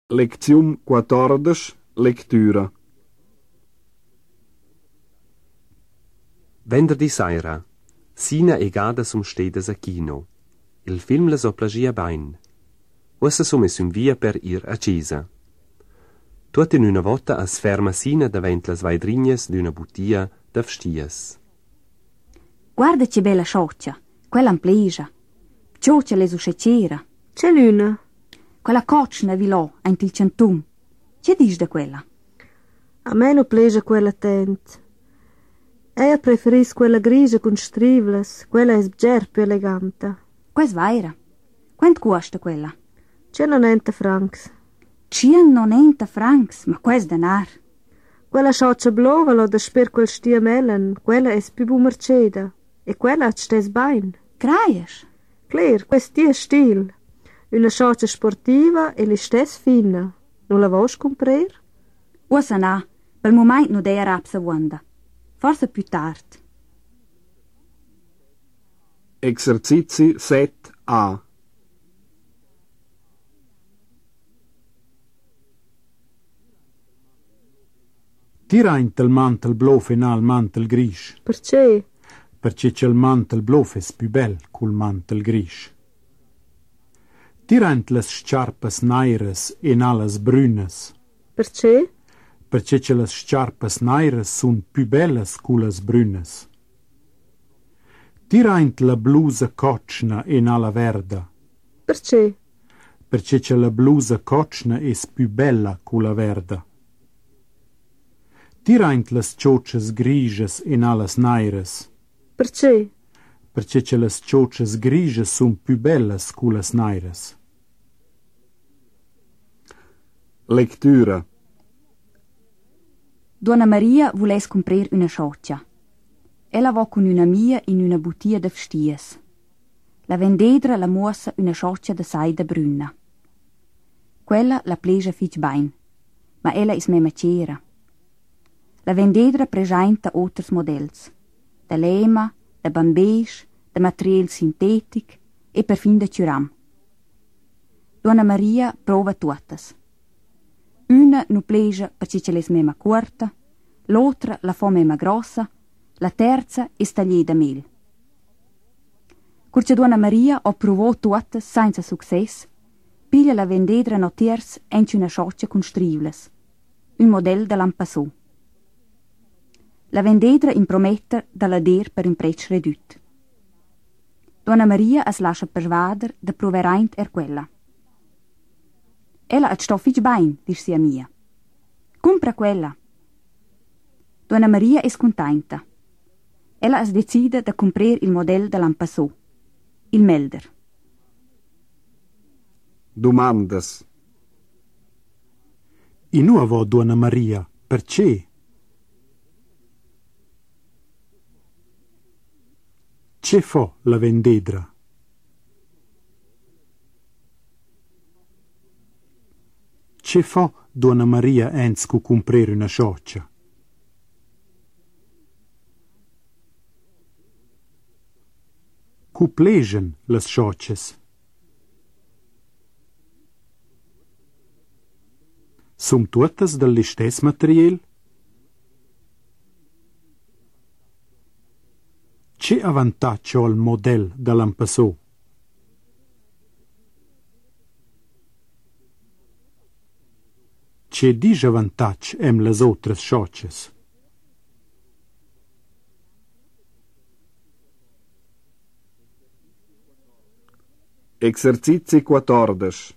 Lecțiun 14, lectura. Venerdì sera, Sina e Gada som stedas a kino. Il film les ho plagia bain. Ussa som es un via per ir a Cesa. Tuot in una volta as ferma Sina davent las vaidrignas d'una butia da vstias. Guarda che bella scioccia, quella amplegia. Cioccia le uscecera. C'è l'una. Quella coccia vilò, ant il centum. Che dici da quella? A me non plegia quella tent. Ea preferis quella grigia con strivles, quella è sger più elegante. Quais vaira? Quant costa quella? 190 francs. 190 francs, ma quais denar? Quella scioccia blova lo da sper quel stia melen, quella è più bu merceda. E quella hat stes bain. Craies? Clear, questi è stil. Una scioccia sportiva e li stes fina. Non la vuoi comprare? Ussa na, per il momento non dei rapsa wanda. Forse più tardi. Exercizi 7a. Tiraint il mantel blu fino al mantel gris. Perché? Perché c'è il mantel blu è più bel col mantel gris. Tiraint le sciarpes neiras in alles brünes. Perché? Perché c'è le sciarpes neiras sun più belles culas brünes. Tiraint la blusa cocna in alla verda. Perché? Perché c'è la blusa cocna è più bella culla verda. Tiraint las cioccias grigias in allas neiras. Perché? Perché c'è las cioccias grigias sun più bellas culas neiras. Lectura. Donna Maria vules comprar una scioccia. Ella va con una mia in una butia de vstias. La vendedra la muossa una scioccia de saida bruna. Quella la plegia fich bain, ma ella is me macera. La vendedra presenta oters models, da lema, da bambèsch, da material sintetic e perfin da ciuram. Donna Maria prova tuotas. Una nu plegia perché ce l'es mema corta, l'altra la fa mema grossa, la terza es taglier da mel. Curce Donna Maria ha provò tuotas senza success, piglia la vendedra notiers enci una scioccia con strivles, un model da lampassò. La vendedra imprometta da la der per un prezzo redut. Donna Maria as lascia persuader da proveraint quella. Ella hat stoffic bain, dice sia mia. Compra quella. Donna Maria es contenta. Ella as decide da comprar il model da lampassò, il melder. Domandas. I nuovo Donna Maria, perché? Che fa la vendedra? Che fa Donna Maria ens cu comprare una scioccia? Cu plegen las sciocces? Sum tuotas dall'istes material? Che avantaggio ha il model da lampassò? Che disavantaggio hem las otras sciocces? Exercizi 14.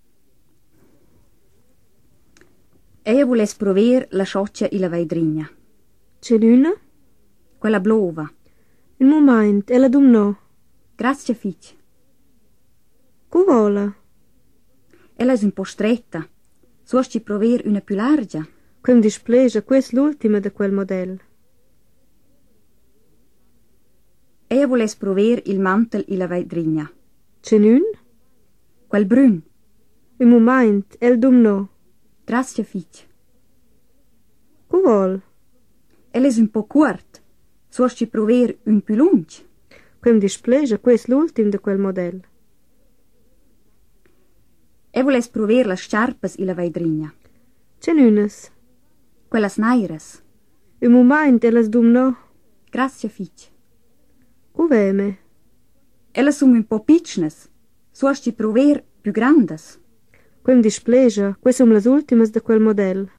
Ella vules prover la scioccia e la vaidrigna. C'è l'una? Quella blova. Un moment, ella dumno. Grazie fich. Cu vola? Ella è un po' stretta. Suosci prover una più larga? Quem displegia, questa l'ultima de quel model. Ella vules prover il mantel e la vaidrigna. C'è un? Quel brun. Un moment, el dumno. Grazie fich. Cu vol? Ella è un po' curt. Suosci prover un più lungo? Quem displegia, questa l'ultima de quel model. E voles prover las sciarpas e la veidrigna. C'è n'unes. Quellas nairas. Un moment e las dum no. Grazie, fitg. Cuveme. Ellas sun un po' pitchnes. Suosti prover più grandes. Quem displegia, que som las ultimas de quel model.